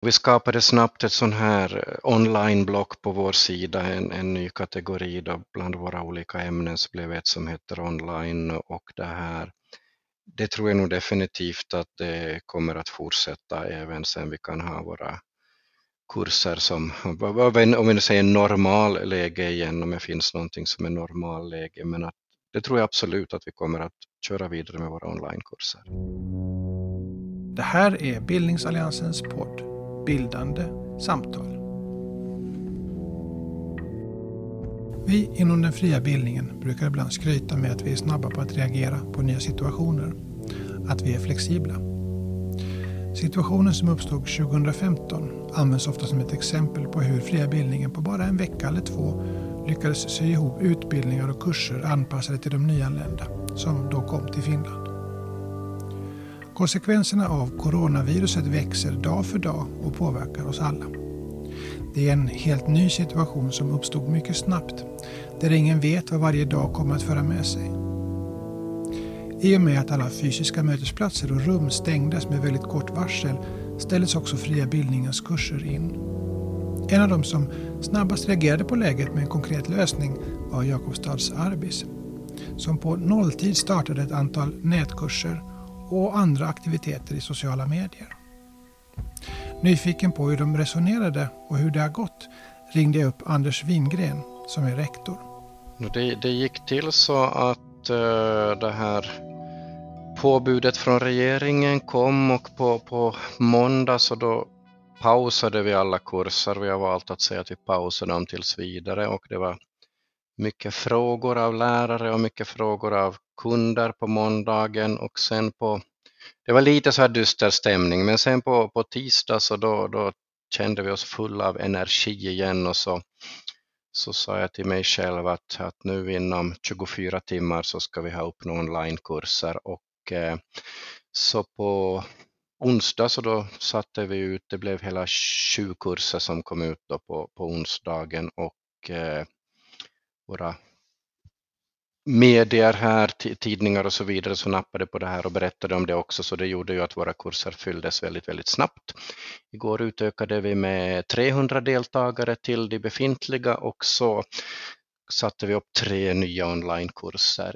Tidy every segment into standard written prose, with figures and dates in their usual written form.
Vi skapade snabbt ett sån här online-block på vår sida, en ny kategori då bland våra olika ämnen, så blev ett som heter online, och det tror jag nog definitivt att det kommer att fortsätta även sen vi kan ha våra kurser som, om vi nu säger normalläge igen, om det finns någonting som är normalläge, men att det tror jag absolut att vi kommer att köra vidare med våra onlinekurser. Det här är Bildningsalliansens podd Bildande samtal. Vi inom den fria bildningen brukar ibland skryta med att vi är snabba på att reagera på nya situationer. Att vi är flexibla. Situationen som uppstod 2015 används ofta som ett exempel på hur fria bildningen på bara en vecka eller två lyckades sy ihop utbildningar och kurser anpassade till de nyanlända som då kom till Finland. Konsekvenserna av coronaviruset växer dag för dag och påverkar oss alla. Det är en helt ny situation som uppstod mycket snabbt, där ingen vet vad varje dag kommer att föra med sig. I och med att alla fysiska mötesplatser och rum stängdes med väldigt kort varsel ställdes också fria bildningens kurser in. En av dem som snabbast reagerade på läget med en konkret lösning var Jakobstads Arbis, som på nolltid startade ett antal nätkurser och andra aktiviteter i sociala medier. Nyfiken på hur de resonerade och hur det har gått ringde jag upp Anders Wingren som är rektor. Det gick till så att det här påbudet från regeringen kom, och på måndag så då pausade vi alla kurser. Vi har valt att säga att vi pausade dem tills vidare, och det var mycket frågor av lärare och mycket frågor av kunder på måndagen, och sen det var lite så här dyster stämning, men sen på tisdag så då kände vi oss fulla av energi igen, och så sa jag till mig själv att nu inom 24 timmar så ska vi ha upp några onlinekurser, och så på onsdag så då satte vi ut, det blev hela 20 kurser som kom ut då på onsdagen, och våra medier här, tidningar och så vidare, så nappade på det här och berättade om det också, så det gjorde ju att våra kurser fylldes väldigt, väldigt snabbt. Igår utökade vi med 300 deltagare till de befintliga, och så satte vi upp 3 nya onlinekurser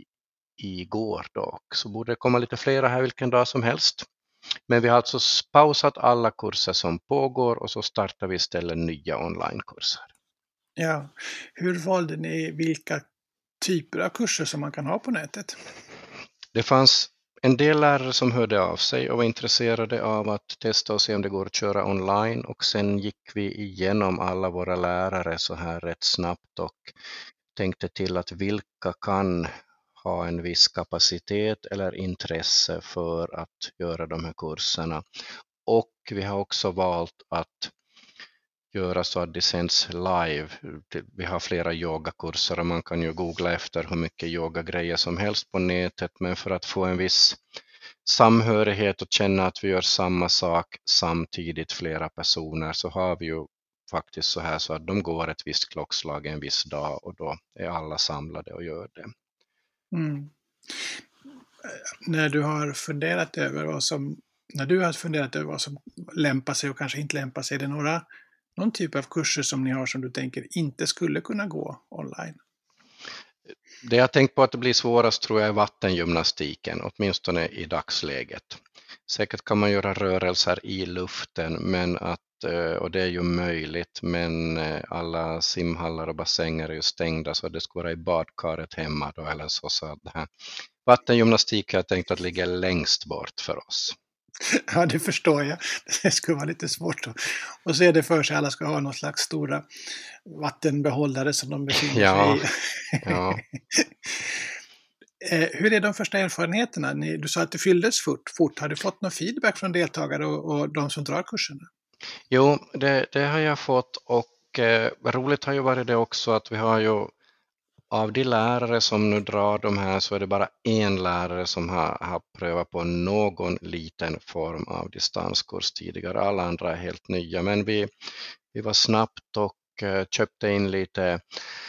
igår då, så borde det komma lite flera här vilken dag som helst. Men vi har alltså pausat alla kurser som pågår, och så startar vi istället nya onlinekurser. Ja, hur valde ni vilka typer av kurser som man kan ha på nätet? Det fanns en del lärare som hörde av sig och var intresserade av att testa och se om det går att köra online, och sen gick vi igenom alla våra lärare så här rätt snabbt och tänkte till att vilka kan ha en viss kapacitet eller intresse för att göra de här kurserna. Och vi har också valt att göra så att det sänds live. Vi har flera yogakurser och man kan ju googla efter hur mycket yogagrejer som helst på nätet, men för att få en viss samhörighet och känna att vi gör samma sak samtidigt flera personer, så har vi ju faktiskt så här så att de går ett visst klockslag en viss dag, och då är alla samlade och gör det. Mm. När du har funderat över vad som lämpar sig och kanske inte lämpar sig, är det någon typ av kurser som ni har som du tänker inte skulle kunna gå online? Det jag tänkt på att det blir svårast tror jag är vattengymnastiken, åtminstone i dagsläget. Säkert kan man göra rörelser i luften, och det är ju möjligt, men alla simhallar och bassänger är ju stängda, så det skulle vara i badkaret hemma då, eller så att det här vattengymnastik har jag tänkt att ligga längst bort för oss. Ja, det förstår jag. Det skulle vara lite svårt att se det för sig. Alla ska ha någon slags stora vattenbehållare som de befinner sig i. Ja. Hur är de första erfarenheterna? Du sa att det fylldes fort. Har du fått någon feedback från deltagare och de som drar kurserna? Jo, det har jag fått, och roligt har ju varit det också att vi har ju av de lärare som nu drar de här, så är det bara en lärare som har prövat på någon liten form av distanskurs tidigare. Alla andra är helt nya, men vi var snabbt och köpte in lite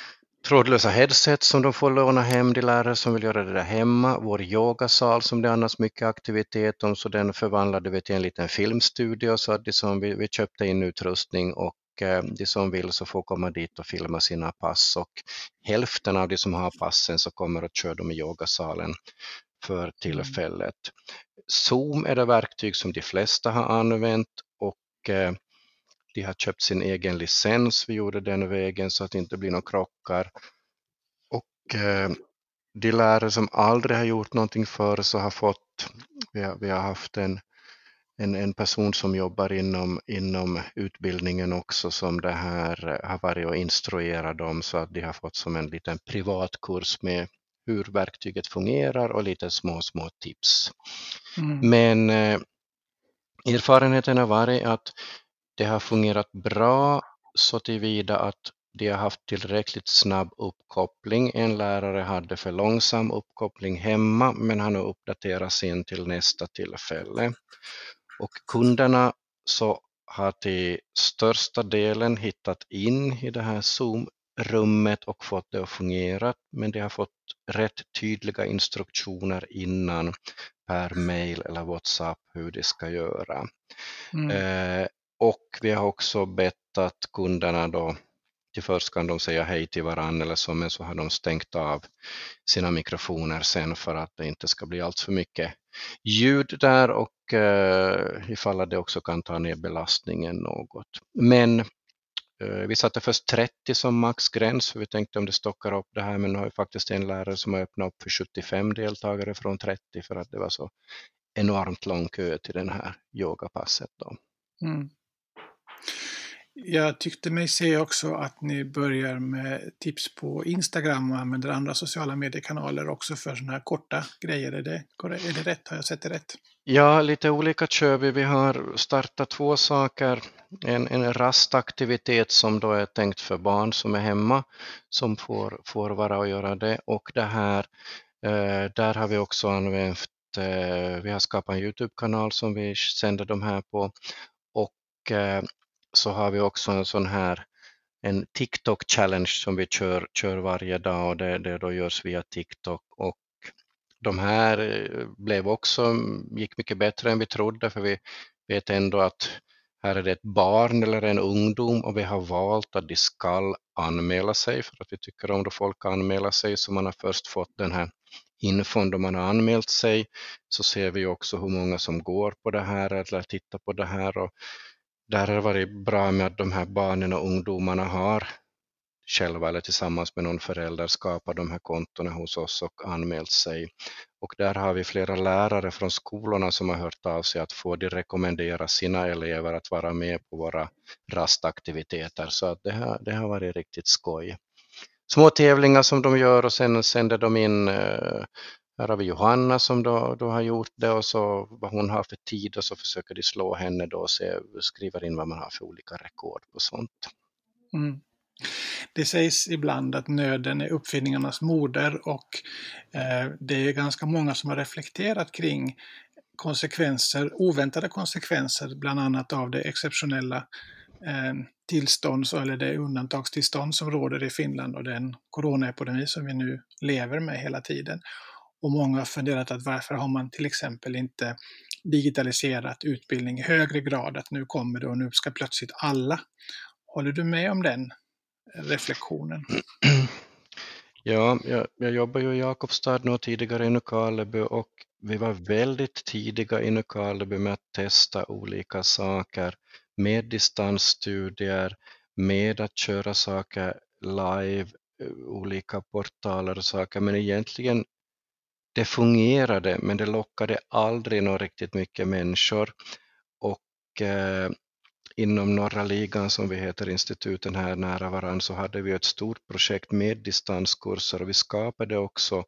trådlösa headset som de får låna hem, de lärare som vill göra det där hemma, vår yogasal som det är annars mycket aktivitet om, så den förvandlade vi till en liten filmstudio, så att vi köpte in utrustning och de som vill så får komma dit och filma sina pass, och hälften av de som har passen så kommer att köra dem i yogasalen för tillfället. Zoom är det verktyg som de flesta har använt, och de har köpt sin egen licens. Vi gjorde den vägen så att det inte blir några krockar. Och de lärare som aldrig har gjort någonting förr så har fått, vi har haft en person som jobbar inom utbildningen också, som det här har varit och instruerat dem, så att de har fått som en liten privatkurs med hur verktyget fungerar och lite små tips. Men erfarenheten har varit att det har fungerat bra så tillvida att de har haft tillräckligt snabb uppkoppling. En lärare hade för långsam uppkoppling hemma, men han har uppdaterat sin till nästa tillfälle. Och kunderna så har till största delen hittat in i det här Zoom-rummet och fått det att fungera, men de har fått rätt tydliga instruktioner innan per mail eller WhatsApp hur de ska göra. Och vi har också bett att kunderna då, till först kan de säga hej till varandra eller så, men så har de stängt av sina mikrofoner sen för att det inte ska bli allt för mycket ljud där, och ifall det också kan ta ner belastningen något. Men vi satte först 30 som maxgräns, för vi tänkte om det stockar upp det här, men nu har vi faktiskt en lärare som har öppnat upp för 75 deltagare från 30 för att det var så enormt lång kö till den här yogapasset då. Jag tyckte mig se också att ni börjar med tips på Instagram och använder andra sociala mediekanaler också för sådana här korta grejer. Är det rätt? Har jag sett det rätt? Ja, lite olika kör vi. Vi har startat 2 saker. En rastaktivitet som då är tänkt för barn som är hemma, som får vara och göra det. Och det här, där har vi också använt, vi har skapat en YouTube-kanal som vi sänder de här på. Och så har vi också en sån här en TikTok-challenge som vi kör varje dag, och det då görs via TikTok. Och de här gick mycket bättre än vi trodde, för vi vet ändå att här är det ett barn eller en ungdom, och vi har valt att de ska anmäla sig, för att vi tycker om då folk anmäler sig, så man har först fått den här infon då man har anmält sig, så ser vi också hur många som går på det här eller tittar på det här, och där har det varit bra med att de här barnen och ungdomarna har själva eller tillsammans med någon förälder skapat de här kontona hos oss och anmält sig. Och där har vi flera lärare från skolorna som har hört av sig att få de rekommendera sina elever att vara med på våra rastaktiviteter. Så att det har varit riktigt skoj. Små tävlingar som de gör, och sen sänder de in, här har vi Johanna som då har gjort det, och så vad hon har för tid, och så försöker de slå henne då och skriver in vad man har för olika rekord på sånt. Det sägs ibland att nöden är uppfinningarnas moder, och det är ganska många som har reflekterat kring oväntade konsekvenser, bland annat av det exceptionella tillstånd eller det undantagstillstånd som råder i Finland och den coronaepidemi som vi nu lever med hela tiden. Och många har funderat att varför har man till exempel inte digitaliserat utbildning i högre grad, att nu kommer det och nu ska plötsligt alla. Håller du med om den reflektionen? Ja, jag jobbar ju i Jakobstad nu, tidigare i Nykarleby, och vi var väldigt tidiga i Nykarleby med att testa olika saker med distansstudier, med att köra saker live, olika portaler och saker, men egentligen det fungerade, men det lockade aldrig något riktigt mycket människor. Och inom Norra ligan, som vi heter, instituten här nära varann, så hade vi ett stort projekt med distanskurser, och vi skapade också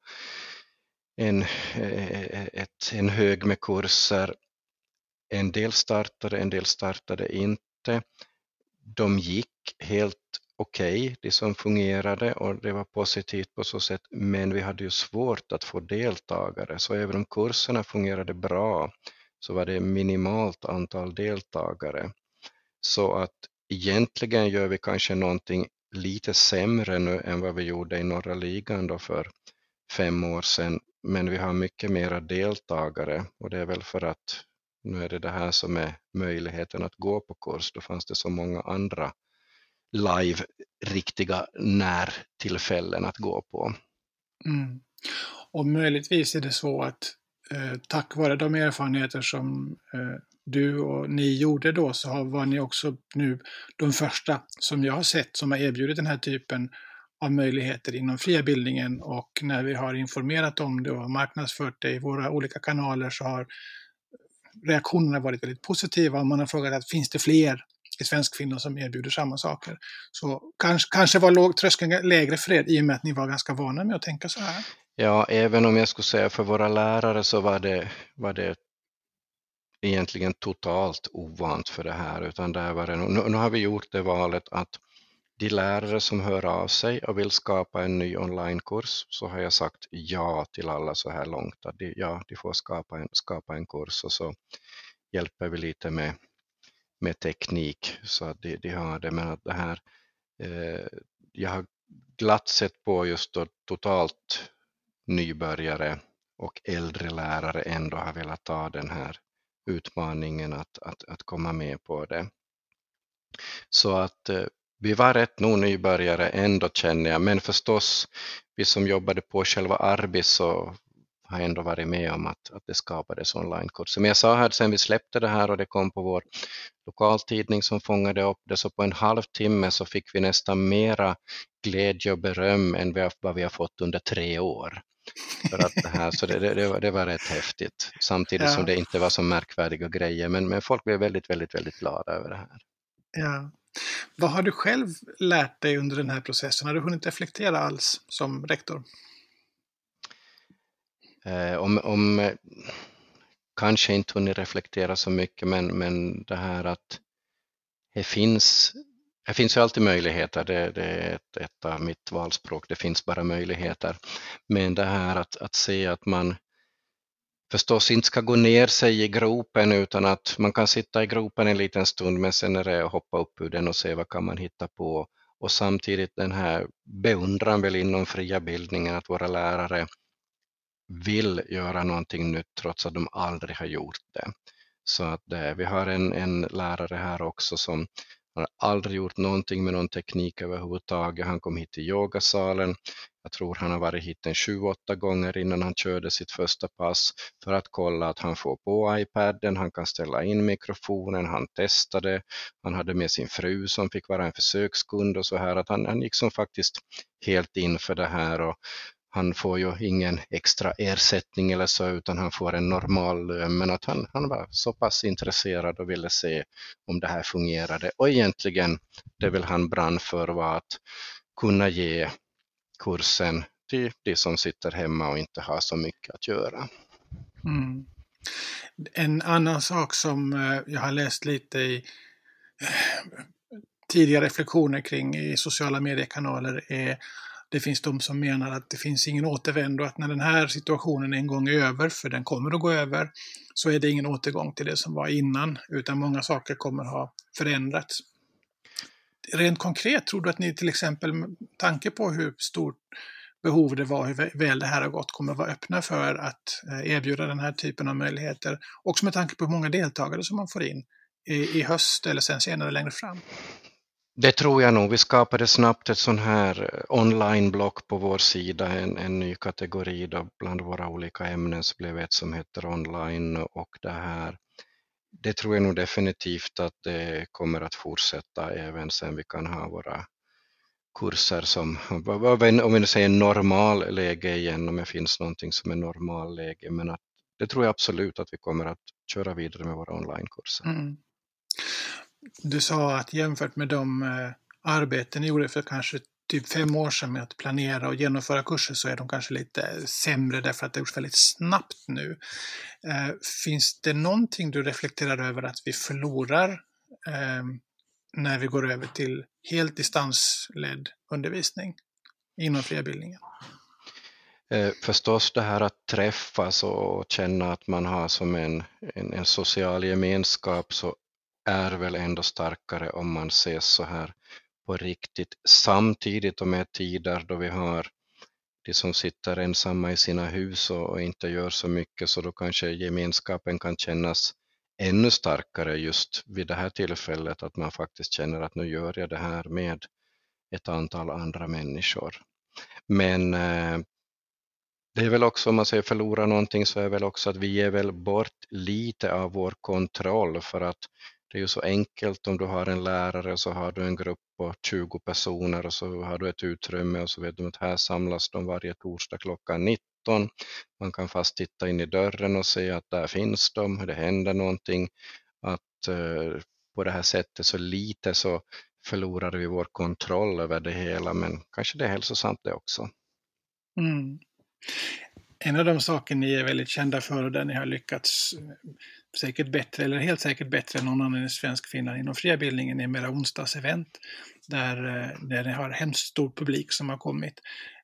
en hög med kurser. En del startade inte. De gick helt okej, det som fungerade, och det var positivt på så sätt, men vi hade ju svårt att få deltagare, så även om kurserna fungerade bra så var det minimalt antal deltagare. Så att egentligen gör vi kanske någonting lite sämre nu än vad vi gjorde i norra ligan då för 5 år sedan, men vi har mycket mera deltagare, och det är väl för att nu är det här som är möjligheten att gå på kurs. Då fanns det så många andra live, riktiga närtillfällen att gå på. Mm. Och möjligtvis är det så att tack vare de erfarenheter som du och ni gjorde då, så var ni också nu de första som jag har sett som har erbjudit den här typen av möjligheter inom fria bildningen, och när vi har informerat om det och marknadsfört det i våra olika kanaler så har reaktionerna varit väldigt positiva, och man har frågat att finns det fler i Svenskfinland som erbjuder samma saker. Så kanske var tröskeln lägre för er i och med att ni var ganska vana med att tänka så här. Ja, även om jag skulle säga för våra lärare så var det egentligen totalt ovant för det här, utan där var det, nu har vi gjort det valet att de lärare som hör av sig och vill skapa en ny onlinekurs, så har jag sagt ja till alla så här långt. Att de får skapa en kurs, och så hjälper vi lite med teknik så att de har det. Men att det här, jag har glatt sett på just då totalt nybörjare och äldre lärare ändå har velat ta den här utmaningen att komma med på det. Så att vi var rätt nog nybörjare ändå, känner jag, men förstås vi som jobbade på själva Arbis så har ändå varit med om att det skapades onlinekurser. Men jag sa här sen vi släppte det här och det kom på vår lokaltidning som fångade upp det, så på en halvtimme så fick vi nästan mera glädje och beröm än vad vi har fått under 3 år. För att det här, så det var rätt häftigt, samtidigt som det inte var så märkvärdiga grejer, men folk blev väldigt, väldigt, väldigt glada över det här. Ja. Vad har du själv lärt dig under den här processen? Har du hunnit reflektera alls som rektor? Om kanske inte hunnit reflektera så mycket, men det här att det finns ju alltid möjligheter, det är ett av mitt valspråk, det finns bara möjligheter. Men det här att se att man förstås inte ska gå ner sig i gropen, utan att man kan sitta i gropen en liten stund, men sen är det att hoppa upp ur den och se vad kan man hitta på. Och samtidigt den här beundran väl inom fria bildningen, att våra lärare vill göra någonting nytt trots att de aldrig har gjort det. Så att vi har en lärare här också som har aldrig gjort någonting med någon teknik överhuvudtaget. Han kom hit till yogasalen. Jag tror han har varit hit 7-8 gånger innan han körde sitt första pass för att kolla att han får på iPaden, han kan ställa in mikrofonen, han testade. Han hade med sin fru som fick vara en försökskund och så här, att han gick som faktiskt helt in för det här, och han får ju ingen extra ersättning eller så, utan han får en normal lön, men att han var så pass intresserad och ville se om det här fungerade. Och egentligen det väl han brann för var att kunna ge kursen till de som sitter hemma och inte har så mycket att göra. Mm. En annan sak som jag har läst lite i tidigare reflektioner kring i sociala mediekanaler är, det finns de som menar att det finns ingen återvändo, att när den här situationen en gång är över, för den kommer att gå över, så är det ingen återgång till det som var innan, utan många saker kommer ha förändrats. Rent konkret, tror du att ni till exempel, med tanke på hur stort behov det var, hur väl det här har gått, kommer att vara öppna för att erbjuda den här typen av möjligheter, också med tanke på hur många deltagare som man får in i höst eller sen senare längre fram? Det tror jag nog. Vi skapade snabbt ett sån här online-block på vår sida, en ny kategori då bland våra olika ämnen, så blev ett som heter online, och det här, det tror jag nog definitivt att det kommer att fortsätta även sen vi kan ha våra kurser som, om vi nu säger normal läge igen, om det finns någonting som är normal läge, men att det tror jag absolut att vi kommer att köra vidare med våra onlinekurser. Mm. Du sa att jämfört med de arbeten ni gjorde för kanske typ 5 år sedan med att planera och genomföra kurser, så är de kanske lite sämre därför att det gjorts väldigt snabbt nu. Finns det någonting du reflekterar över att vi förlorar när vi går över till helt distansledd undervisning inom fria bildningen? Förstås det här att träffas och känna att man har som en social gemenskap, så är väl ändå starkare om man ses så här på riktigt, samtidigt och med tider då vi har de som sitter ensamma i sina hus och inte gör så mycket, så då kanske gemenskapen kan kännas ännu starkare just vid det här tillfället, att man faktiskt känner att nu gör jag det här med ett antal andra människor. Men det är väl också, om man säger förlora någonting, så är väl också att vi ger väl bort lite av vår kontroll, för att det är ju så enkelt om du har en lärare och så har du en grupp på 20 personer och så har du ett utrymme och så vet du att här samlas de varje torsdag klockan 19. Man kan fast titta in i dörren och se att där finns de, det händer någonting. Att på det här sättet så lite så förlorar vi vår kontroll över det hela, men kanske det är hälsosamt det också. Mm. En av de saker ni är väldigt kända för och där ni har lyckats säkert bättre, eller helt säkert bättre än någon annan i svensk Finland inom friabildningen, är mera onsdagsevent där ni har hemskt stor publik som har kommit.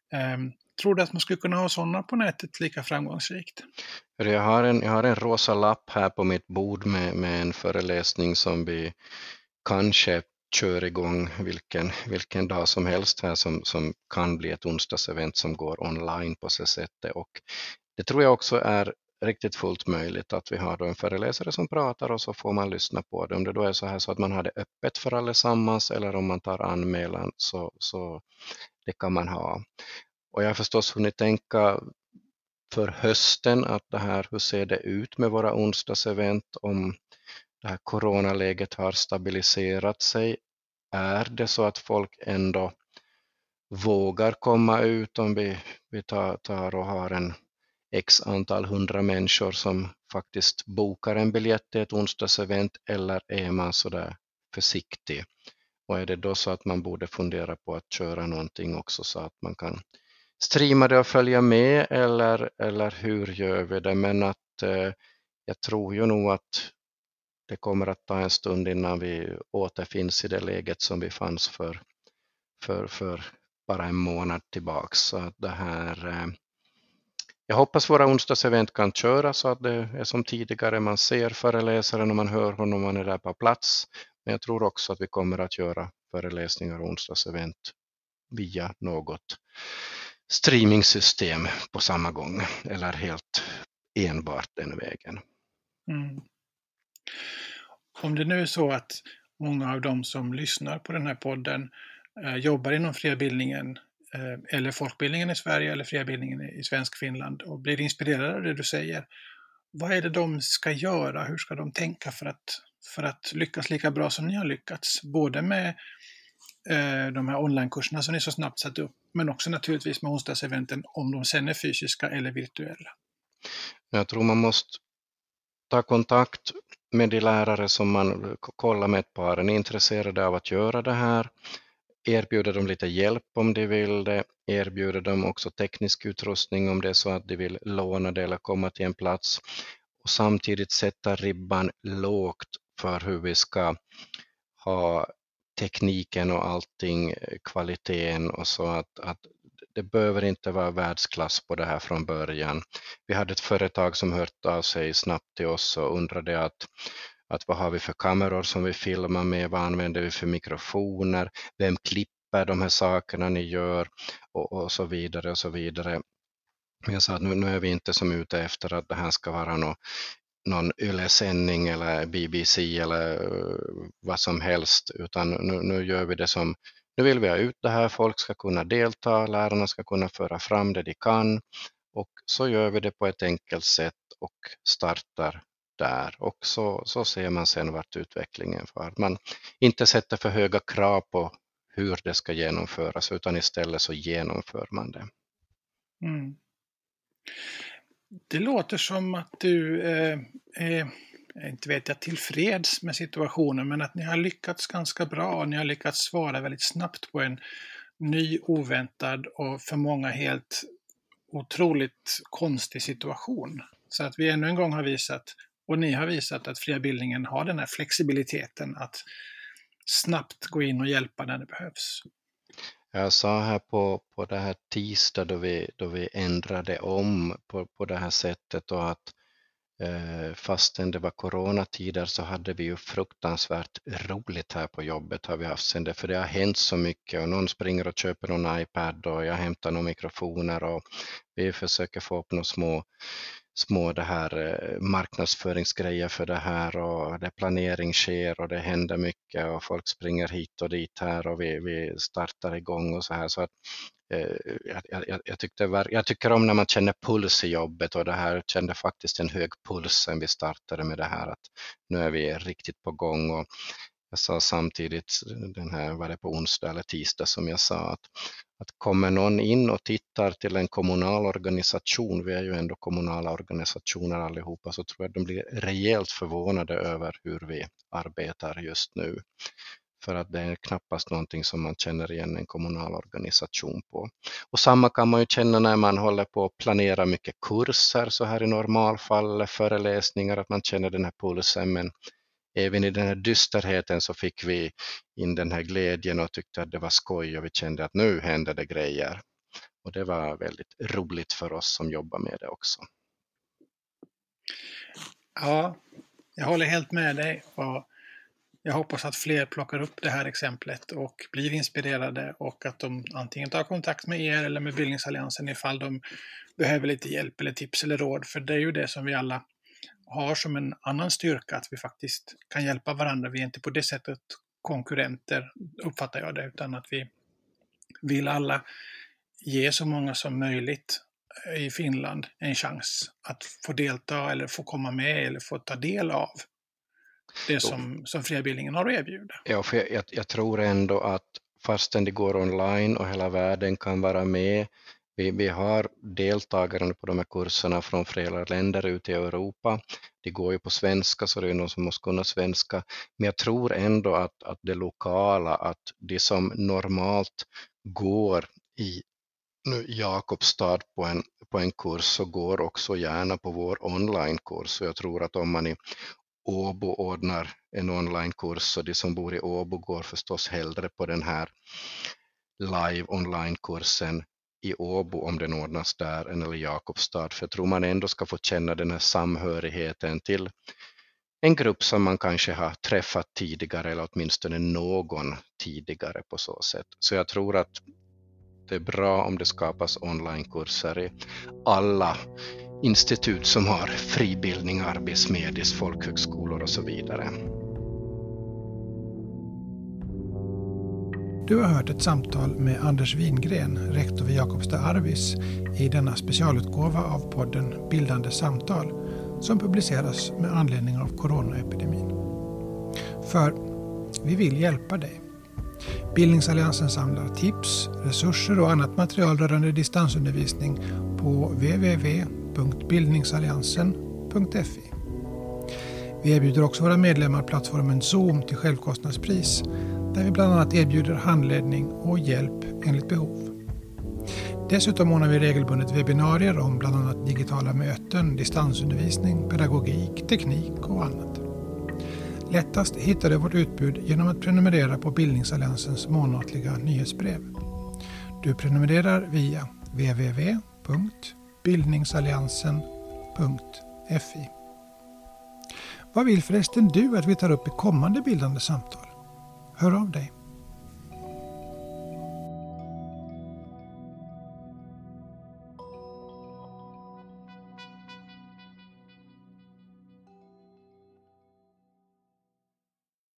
Tror du att man skulle kunna ha sådana på nätet lika framgångsrikt? Jag har en rosa lapp här på mitt bord med en föreläsning som vi kanske kör igång vilken dag som helst här, som kan bli ett onsdagsevent som går online på så sättet. Och det tror jag också är riktigt fullt möjligt, att vi har då en föreläsare som pratar och så får man lyssna på det. Om det då är så här så att man har det öppet för allesammans, eller om man tar anmälan, så det kan man ha. Och jag har förstås hunnit tänka för hösten att det här, hur ser det ut med våra onsdagsevent om det här coronaläget har stabiliserat sig? Är det så att folk ändå vågar komma ut om vi tar och har en x antal 100 människor som faktiskt bokar en biljett till ett onsdagsevent, eller är man så där försiktig? Och är det då så att man borde fundera på att köra någonting också så att man kan streama det och följa med, eller hur gör vi det? Men att jag tror ju nog att det kommer att ta en stund innan vi återfinns i det läget som vi fanns för bara en månad tillbaka. Så att det här, jag hoppas våra onsdagsevent kan köra så att det är som tidigare, man ser föreläsaren och man hör honom, man är där på plats. Men jag tror också att vi kommer att göra föreläsningar och onsdagsevent via något streamingsystem på samma gång, eller helt enbart den vägen. Mm. Om det nu är så att många av de som lyssnar på den här podden jobbar inom friabildningen eller folkbildningen i Sverige eller friabildningen i svensk Finland och blir inspirerade av det du säger, vad är det de ska göra? Hur ska de tänka för att lyckas lika bra som ni har lyckats? Både med de här onlinekurserna som ni så snabbt satt upp, men också naturligtvis med onsdagseventen, om de sen är fysiska eller virtuella. Jag tror man måste ta kontakt med de lärare som man kollar med ett par, är intresserade av att göra det här. Erbjuder dem lite hjälp om de vill det. Erbjuder dem också teknisk utrustning om det är så att de vill låna det eller komma till en plats. Och samtidigt sätta ribban lågt för hur vi ska ha tekniken och allting, kvaliteten och så, att det behöver inte vara världsklass på det här från början. Vi hade ett företag som hört av sig snabbt till oss och undrade att vad har vi för kameror som vi filmar med, vad använder vi för mikrofoner, vem klipper de här sakerna ni gör och så vidare och så vidare. Men jag sa att nu är vi inte som ute efter att det här ska vara någon YLE-sändning eller BBC eller vad som helst, utan nu gör vi det som, nu vill vi ha ut det här, folk ska kunna delta, lärarna ska kunna föra fram det de kan, och så gör vi det på ett enkelt sätt och startar där, och så ser man sen vart utvecklingen för. Att man inte sätter för höga krav på hur det ska genomföras, utan istället så genomför man det. Mm. Det låter som att du inte vet jag, tillfreds med situationen, men att ni har lyckats ganska bra. Ni har lyckats svara väldigt snabbt på en ny, oväntad och för många helt otroligt konstig situation. Så att vi ännu en gång har visat, och ni har visat, att friabildningen har den här flexibiliteten att snabbt gå in och hjälpa när det behövs. Jag sa här på det här tisdag då vi ändrade om på det här sättet, och att Fastän det var coronatider så hade vi ju fruktansvärt roligt här på jobbet har vi haft sen det, för det har hänt så mycket och någon springer och köper någon iPad och jag hämtar några mikrofoner och vi försöker få upp några små det här marknadsföringsgrejer för det här och det planering sker och det händer mycket och folk springer hit och dit här och vi startar igång och så här, så att jag tycker om när man känner puls i jobbet och det här kände faktiskt en hög puls sen vi startade med det här, att nu är vi riktigt på gång. Och jag sa samtidigt, var det på onsdag eller tisdag som jag sa att kommer någon in och tittar till en kommunal organisation, vi är ju ändå kommunala organisationer allihopa, så tror jag de blir rejält förvånade över hur vi arbetar just nu. För att det är knappast någonting som man känner igen en kommunal organisation på. Och samma kan man ju känna när man håller på att planera mycket kurser så här i normalfall, föreläsningar, att man känner den här pulsen, men även i den här dysterheten så fick vi in den här glädjen och tyckte att det var skoj och vi kände att nu händer det grejer. Och det var väldigt roligt för oss som jobbar med det också. Ja, jag håller helt med dig och jag hoppas att fler plockar upp det här exemplet och blir inspirerade och att de antingen tar kontakt med er eller med Bildningsalliansen ifall de behöver lite hjälp eller tips eller råd. För det är ju det som vi alla har som en annan styrka, att vi faktiskt kan hjälpa varandra. Vi är inte på det sättet konkurrenter, uppfattar jag det, utan att vi vill alla ge så många som möjligt i Finland en chans att få delta eller få komma med eller få ta del av det som fria bildningen har att erbjuda. Ja, för jag tror ändå att fastän det går online och hela världen kan vara med, vi har deltagare på de här kurserna från flera länder ute i Europa. Det går ju på svenska så det är någon som måste kunna svenska. Men jag tror ändå att det lokala, att det som normalt går i Jakobstad på en kurs så går också gärna på vår onlinekurs. Så jag tror att om man i Åbo ordnar en onlinekurs så de som bor i Åbo går förstås hellre på den här live onlinekursen i Åbo om den ordnas där än i Jakobstad. För jag tror man ändå ska få känna den här samhörigheten till en grupp som man kanske har träffat tidigare eller åtminstone någon tidigare på så sätt. Så jag tror att det är bra om det skapas onlinekurser i alla institut som har fribildning, arbetsmedis, folkhögskolor och så vidare. Du har hört ett samtal med Anders Wingren, rektor vid Jakobstad Arvis, i denna specialutgåva av podden Bildande samtal som publiceras med anledning av coronaepidemin. För vi vill hjälpa dig. Bildningsalliansen samlar tips, resurser och annat material rörande distansundervisning på www.bildningsalliansen.fi. Vi erbjuder också våra medlemmar plattformen Zoom till självkostnadspris, där vi bland annat erbjuder handledning och hjälp enligt behov. Dessutom ordnar vi regelbundet webbinarier om bland annat digitala möten, distansundervisning, pedagogik, teknik och annat. Lättast hittar du vårt utbud genom att prenumerera på Bildningsalliansens månatliga nyhetsbrev. Du prenumererar via www.bildningsalliansen.fi. Vad vill förresten du att vi tar upp i kommande bildande samtal? Hör av dig.